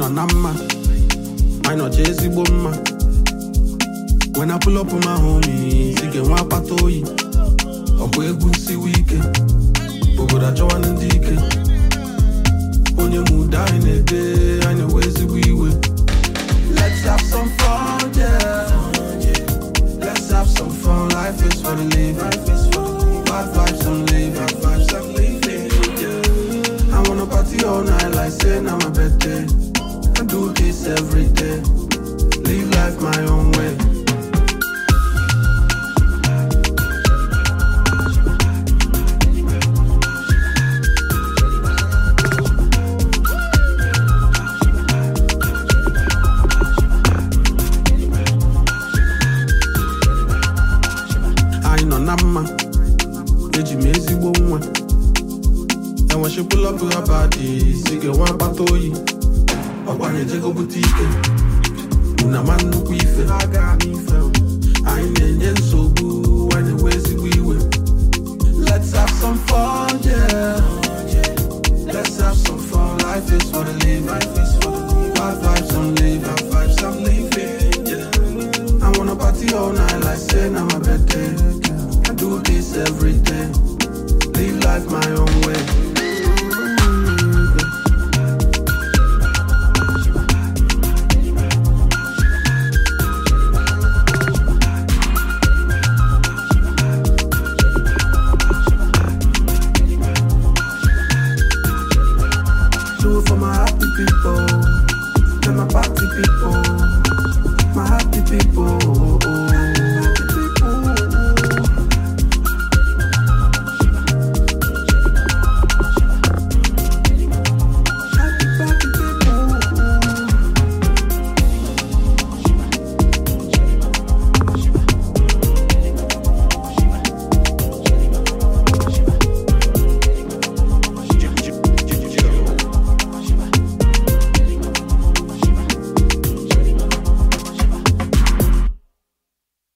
nọ na mma, anyị nọcha ezigbo mma. When I pull up on my homies, ị ga-enwe akpata oyi. Ọkwa egwu nsiwe ike, obodo achọwa ndị ike. Onye muda anyị na-ede, anyị na-ewe ezigbo iwe. Let's have some fun, yeah. Let's have some fun, life is for the living. Bad vibes I'm living, yeah. I wanna party all night like say now my birthday. I do this every day, live life my own way. Eji m ezigbo nwa enwe she pull up her body si ge nwa akpata oyi ọkwanye jego bute ike una ma nnukwu ife anyị na-enye nsogbu anyị na-ewe ezigbo iwe. Let's have some fun, yeah.